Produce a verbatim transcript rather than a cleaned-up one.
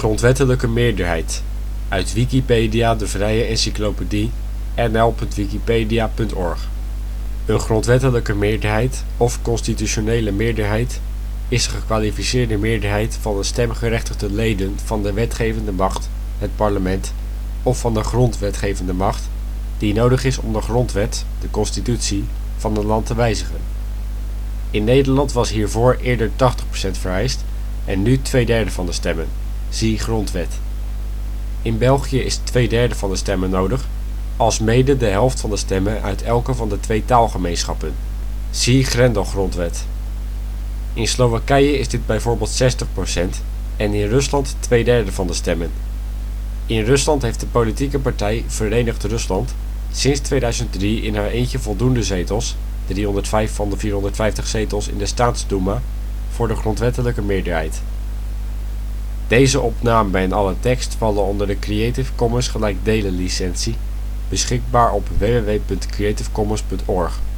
grondwettelijke meerderheid, uit Wikipedia, de vrije encyclopedie, n l punt wikipedia punt org. Een grondwettelijke meerderheid of constitutionele meerderheid is een gekwalificeerde meerderheid van de stemgerechtigde leden van de wetgevende macht, het parlement, of van de grondwetgevende macht, die nodig is om de grondwet, de constitutie, van een land te wijzigen. In Nederland was hiervoor eerder tachtig procent vereist en nu twee derde van de stemmen, zie grondwet. In België is twee derde van de stemmen nodig, alsmede de helft van de stemmen uit elke van de twee taalgemeenschappen, zie Grendelgrondwet. In Slowakije is dit bijvoorbeeld zestig procent en in Rusland twee derde van de stemmen. In Rusland heeft de politieke partij Verenigd Rusland sinds tweeduizend drie in haar eentje voldoende zetels, driehonderdvijf van de vierhonderdvijftig zetels in de Staatsdoema, voor de grondwettelijke meerderheid. Deze opname en alle tekst vallen onder de Creative Commons gelijkdelen licentie, beschikbaar op w w w punt creative commons punt org.